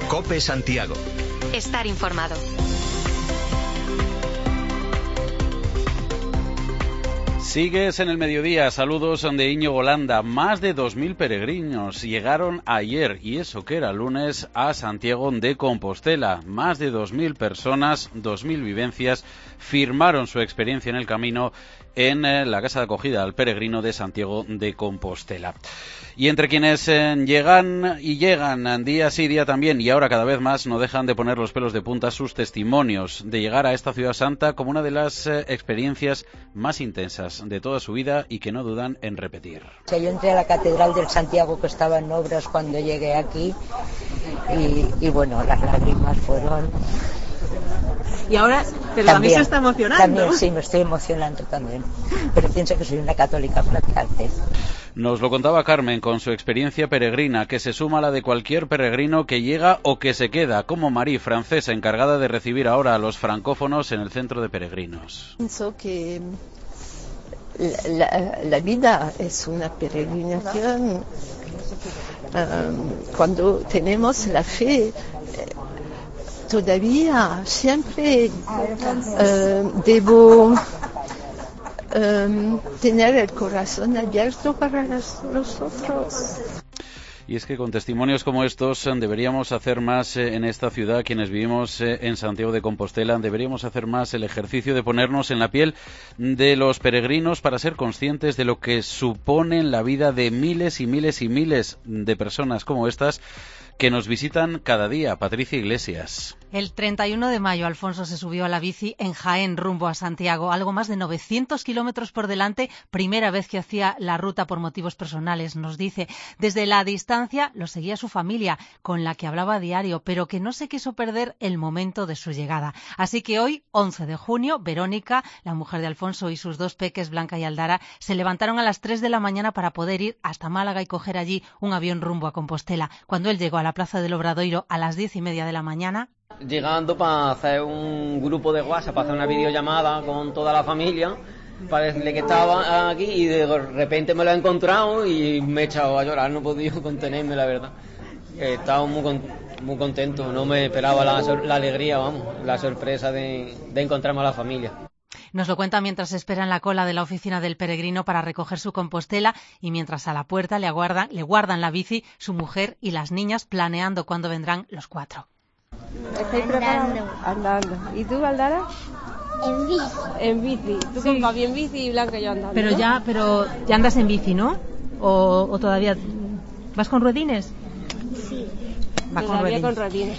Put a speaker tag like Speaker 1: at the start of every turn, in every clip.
Speaker 1: COPE Santiago.
Speaker 2: Estar informado.
Speaker 3: Sigues en el mediodía. Saludos de Íñigo Landa. Más de 2.000 peregrinos llegaron ayer, y eso que era lunes, a Santiago de Compostela. Más de 2.000 personas, 2.000 vivencias, firmaron su experiencia en el camino en la Casa de Acogida al Peregrino de Santiago de Compostela. Y entre quienes llegan día sí, día también, y ahora cada vez más, no dejan de poner los pelos de punta sus testimonios de llegar a esta ciudad santa como una de las experiencias más intensas de toda su vida y que no dudan en repetir.
Speaker 4: Yo entré a la Catedral del Santiago, que estaba en obras cuando llegué aquí, y bueno, las lágrimas fueron...
Speaker 5: Y ahora, pero
Speaker 4: también,
Speaker 5: a mí se está emocionando.
Speaker 4: También, sí, me estoy emocionando también. Pero pienso que soy una católica practicante.
Speaker 3: Nos lo contaba Carmen con su experiencia peregrina, que se suma a la de cualquier peregrino que llega o que se queda, como Marie, francesa, encargada de recibir ahora a los francófonos en el centro de peregrinos.
Speaker 6: Pienso que la vida es una peregrinación. Cuando tenemos la fe, todavía siempre debo tener el corazón abierto para los otros.
Speaker 3: Y es que con testimonios como estos deberíamos hacer más en esta ciudad, quienes vivimos en Santiago de Compostela, deberíamos hacer más el ejercicio de ponernos en la piel de los peregrinos para ser conscientes de lo que supone la vida de miles y miles y miles de personas como estas que nos visitan cada día. Patricia Iglesias.
Speaker 7: El 31 de mayo, Alfonso se subió a la bici en Jaén, rumbo a Santiago, algo más de 900 kilómetros por delante, primera vez que hacía la ruta por motivos personales, nos dice. Desde la distancia lo seguía su familia, con la que hablaba a diario, pero que no se quiso perder el momento de su llegada. Así que hoy, 11 de junio, Verónica, la mujer de Alfonso, y sus dos peques, Blanca y Aldara, se levantaron a las 3 de la mañana para poder ir hasta Málaga y coger allí un avión rumbo a Compostela. Cuando él llegó a la Plaza del Obradoiro a las 10:30 de la mañana...
Speaker 8: Llegando para hacer un grupo de WhatsApp, para hacer una videollamada con toda la familia, para decirle que estaba aquí, y de repente me lo he encontrado y me he echado a llorar, no he podido contenerme, la verdad. Estaba muy contento, no me esperaba la alegría, la sorpresa de encontrarme a la familia.
Speaker 7: Nos lo cuenta mientras espera en la cola de la oficina del peregrino para recoger su Compostela, y mientras a la puerta le guardan la bici su mujer y las niñas, planeando cuándo vendrán los cuatro.
Speaker 9: ¿Estáis preparados? Andando. ¿Y tú, Aldara?
Speaker 10: En bici.
Speaker 9: En bici. Tú con papi en bici y Blanca y yo andando.
Speaker 7: Pero ya andas en bici, ¿no? ¿O todavía vas con ruedines?
Speaker 10: Sí.
Speaker 7: Va
Speaker 9: todavía con ruedines.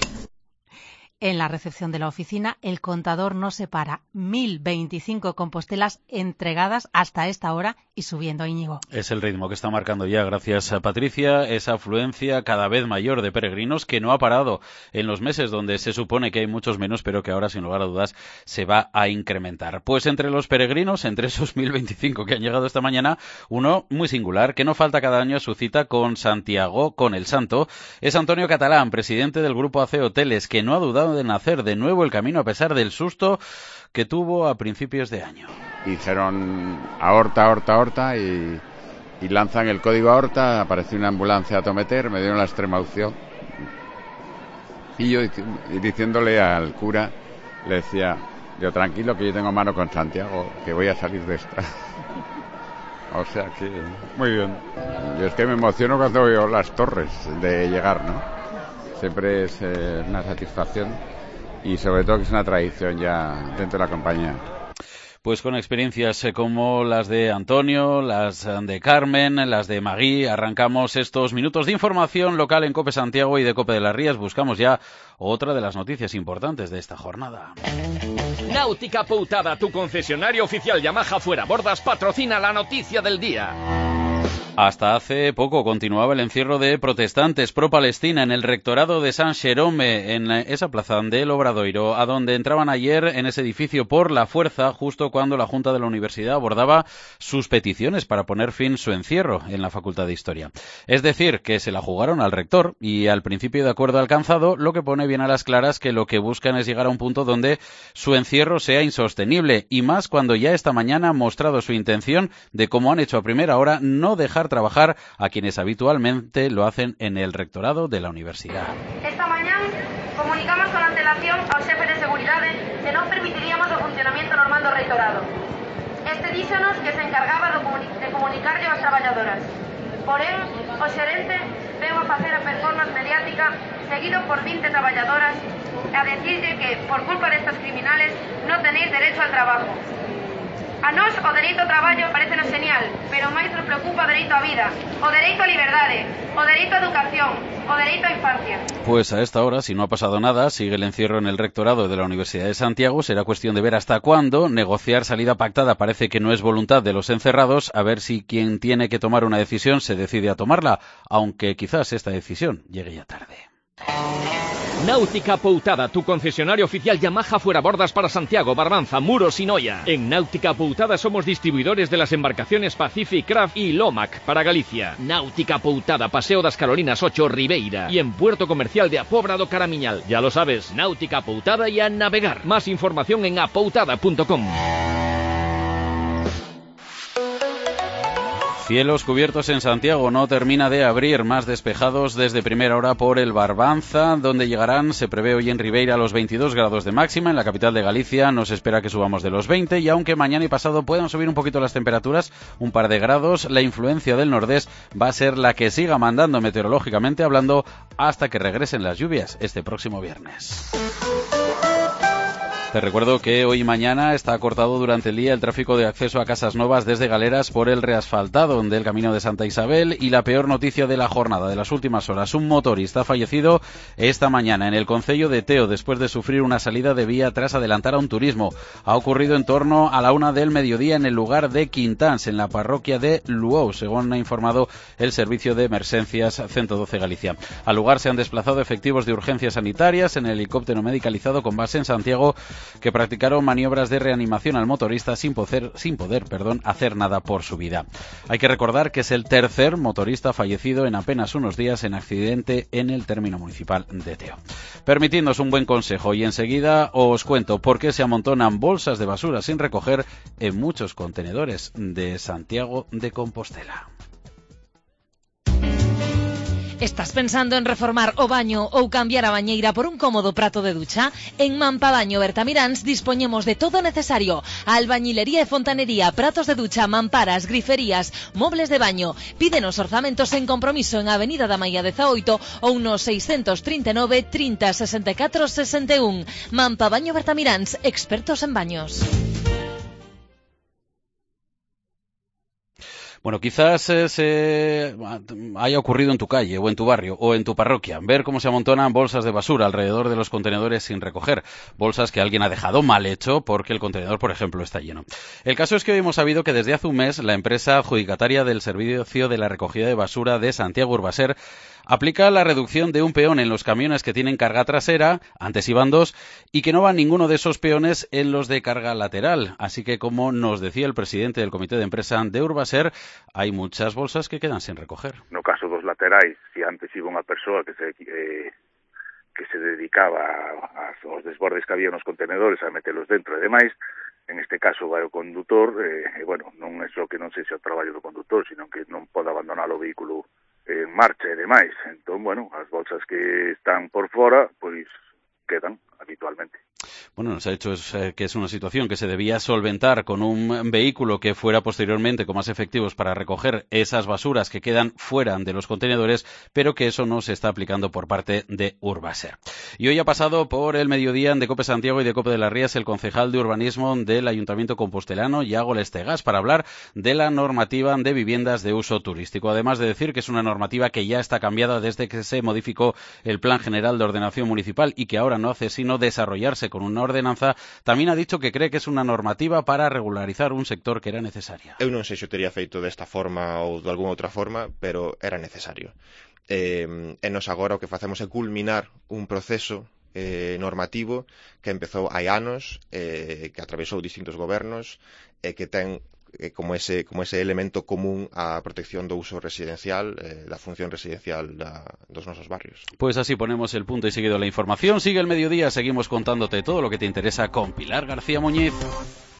Speaker 7: En la recepción de la oficina, el contador no se para. 1.025 compostelas entregadas hasta esta hora y subiendo, Íñigo.
Speaker 3: Es el ritmo que está marcando ya, gracias a Patricia, esa afluencia cada vez mayor de peregrinos que no ha parado en los meses donde se supone que hay muchos menos, pero que ahora, sin lugar a dudas, se va a incrementar. Pues entre los peregrinos, entre esos 1.025 que han llegado esta mañana, uno muy singular, que no falta cada año a su cita con Santiago, con el Santo, es Antonio Catalán, presidente del Grupo AC Hoteles, que no ha dudado de nacer de nuevo el camino a pesar del susto que tuvo a principios de año.
Speaker 11: Hicieron aorta y lanzan el código aorta, apareció una ambulancia a Tometer, me dieron la extrema opción y yo diciéndole al cura, le decía, yo tranquilo que yo tengo mano con Santiago, que voy a salir de esta. O sea que muy bien. Yo es que me emociono cuando veo las torres de llegar, ¿no? Siempre es una satisfacción y sobre todo que es una tradición ya dentro de la compañía.
Speaker 3: Pues con experiencias como las de Antonio, las de Carmen, las de Magui, arrancamos estos minutos de información local en COPE Santiago y de COPE de las Rías. Buscamos ya otra de las noticias importantes de esta jornada.
Speaker 12: Náutica Poutada, tu concesionario oficial Yamaha Fuera Bordas, patrocina la noticia del día.
Speaker 3: Hasta hace poco continuaba el encierro de protestantes pro-Palestina en el rectorado de San Jerome, en esa plaza del Obradoiro, a donde entraban ayer en ese edificio por la fuerza, justo cuando la Junta de la Universidad abordaba sus peticiones para poner fin su encierro en la Facultad de Historia. Es decir, que se la jugaron al rector y al principio de acuerdo alcanzado, lo que pone bien a las claras que lo que buscan es llegar a un punto donde su encierro sea insostenible, y más cuando ya esta mañana han mostrado su intención de, como han hecho a primera hora, no dejar trabajar a quienes habitualmente lo hacen en el rectorado de la universidad.
Speaker 13: Esta mañana
Speaker 1: ao xefe de seguridade que non permitiríamos o funcionamento normal do reitorado. Este díxonos que se encargaba de comunicarlle aos traballadoras. Porén, o xerente veu a facer a performance mediática seguido por 20 traballadoras a decirle que, por culpa destas criminales, non tenéis derecho al trabajo. A nós o dereito ao traballo parecenos genial, pero máis nos preocupa o dereito á vida, o dereito á liberdade, o dereito á educación, o dereito á infancia.
Speaker 3: Pues a esta hora, si no ha pasado nada, sigue el encierro en el rectorado de la Universidad de Santiago. Será cuestión de ver hasta cuándo. Negociar salida pactada parece que no es voluntad de los encerrados. A ver si quien tiene que tomar una decisión se decide a tomarla, aunque quizás esta decisión llegue ya tarde.
Speaker 12: Náutica Poutada, tu concesionario oficial Yamaha fuera bordas para Santiago, Barbanza, Muros y Noia. En Náutica Poutada somos distribuidores de las embarcaciones Pacific Craft y Lomac para Galicia. Náutica Poutada, Paseo das Carolinas 8, Ribeira. Y en Puerto Comercial de Apobra do Caramiñal. Ya lo sabes, Náutica Poutada y a navegar. Más información en apoutada.com.
Speaker 3: Cielos cubiertos en Santiago, no termina de abrir, más despejados desde primera hora por el Barbanza, donde llegarán, se prevé hoy en Ribeira, a los 22 grados de máxima. En la capital de Galicia no se espera que subamos de los 20, y aunque mañana y pasado puedan subir un poquito las temperaturas, un par de grados, la influencia del nordés va a ser la que siga mandando meteorológicamente hablando hasta que regresen las lluvias este próximo viernes. Te recuerdo que hoy y mañana está cortado durante el día el tráfico de acceso a Casas Novas desde Galeras por el reasfaltado del Camino de Santa Isabel, y la peor noticia de la jornada de las últimas horas: un motorista ha fallecido esta mañana en el concello de Teo después de sufrir una salida de vía tras adelantar a un turismo. Ha ocurrido en torno a la 1 del mediodía en el lugar de Quintáns, en la parroquia de Luou, según ha informado el Servicio de Emergencias 112 Galicia. Al lugar se han desplazado efectivos de urgencias sanitarias en el helicóptero medicalizado con base en Santiago, que practicaron maniobras de reanimación al motorista sin poder hacer nada por su vida. Hay que recordar que es el tercer motorista fallecido en apenas unos días en accidente en el término municipal de Teo. Permitidnos un buen consejo y enseguida os cuento por qué se amontonan bolsas de basura sin recoger en muchos contenedores de Santiago de Compostela.
Speaker 2: Estás pensando en reformar o baño ou cambiar a bañeira por un cómodo prato de ducha? En Mampabaño Bertamiráns dispoñemos de todo necesario: albañilería e fontanería, pratos de ducha, mamparas, griferías, mobles de baño. Pídenos orzamentos en compromiso en Avenida da Maia 18 ou no 639 30 64 61. Mampabaño Bertamiráns, expertos en baños.
Speaker 3: Bueno, quizás se haya ocurrido en tu calle, o en tu barrio, o en tu parroquia, ver cómo se amontonan bolsas de basura alrededor de los contenedores sin recoger. Bolsas que alguien ha dejado mal hecho porque el contenedor, por ejemplo, está lleno. El caso es que hoy hemos sabido que desde hace un mes la empresa adjudicataria del servicio de la recogida de basura de Santiago Urbaser aplica la reducción de un peón en los camiones que tienen carga trasera, antes iban 2, y que no va ninguno de esos peones en los de carga lateral. Así que, como nos decía el presidente del comité de empresa de Urbaser, hay muchas bolsas que quedan sin recoger.
Speaker 13: No caso dos laterais, si antes iba unha persoa que se dedicaba aos desbordes que había nos contenedores a metelos dentro e demais, en este caso vai o condutor, non é só que non sexa o traballo do condutor, sino que non pode abandonar o vehículo en marcha e demais. Entón, as bolsas que están por fora, pois quedan habitualmente.
Speaker 3: Bueno, nos ha dicho que es una situación que se debía solventar con un vehículo que fuera posteriormente con más efectivos para recoger esas basuras que quedan fuera de los contenedores, pero que eso no se está aplicando por parte de Urbaser. Y hoy ha pasado por el mediodía en Decope Santiago y Decope de las Rías el concejal de urbanismo del Ayuntamiento compostelano, Iago Lestegas, para hablar de la normativa de viviendas de uso turístico. Además de decir que es una normativa que ya está cambiada desde que se modificó el Plan General de Ordenación Municipal y que ahora no hace sino desarrollarse con una ordenanza, también ha dicho que cree que es una normativa para regularizar un sector que era necesaria.
Speaker 14: Eu non sei se o tería feito desta forma ou de alguna outra forma, pero era necesario. E nos agora o que facemos é culminar un proceso normativo que empezou hai anos, que atravesou distintos gobernos e que ten como ese elemento común a protección do uso residencial, da función residencial dos nosos barrios.
Speaker 3: Pues así ponemos el punto y seguido la información. Sigue el mediodía, seguimos contándote todo lo que te interesa con Pilar García Muñiz.